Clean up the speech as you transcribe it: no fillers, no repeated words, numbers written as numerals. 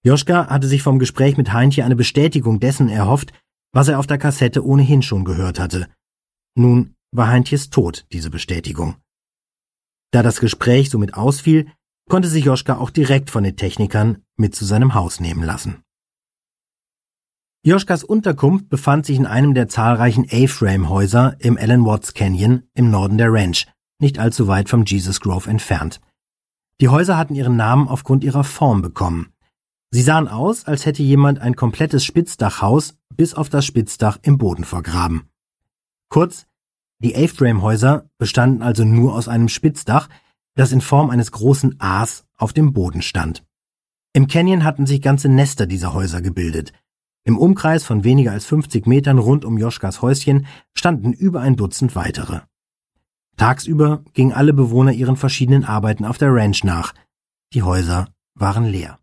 Joschka hatte sich vom Gespräch mit Heintje eine Bestätigung dessen erhofft, was er auf der Kassette ohnehin schon gehört hatte. Nun war Heintjes Tod diese Bestätigung. Da das Gespräch somit ausfiel, konnte sich Joschka auch direkt von den Technikern mit zu seinem Haus nehmen lassen. Joschkas Unterkunft befand sich in einem der zahlreichen A-Frame-Häuser im Alan Watts Canyon im Norden der Ranch, nicht allzu weit vom Jesus Grove entfernt. Die Häuser hatten ihren Namen aufgrund ihrer Form bekommen. Sie sahen aus, als hätte jemand ein komplettes Spitzdachhaus bis auf das Spitzdach im Boden vergraben. Kurz, die A-Frame-Häuser bestanden also nur aus einem Spitzdach, das in Form eines großen A's auf dem Boden stand. Im Canyon hatten sich ganze Nester dieser Häuser gebildet. Im Umkreis von weniger als 50 Metern rund um Joschkas Häuschen standen über ein Dutzend weitere. Tagsüber gingen alle Bewohner ihren verschiedenen Arbeiten auf der Ranch nach. Die Häuser waren leer.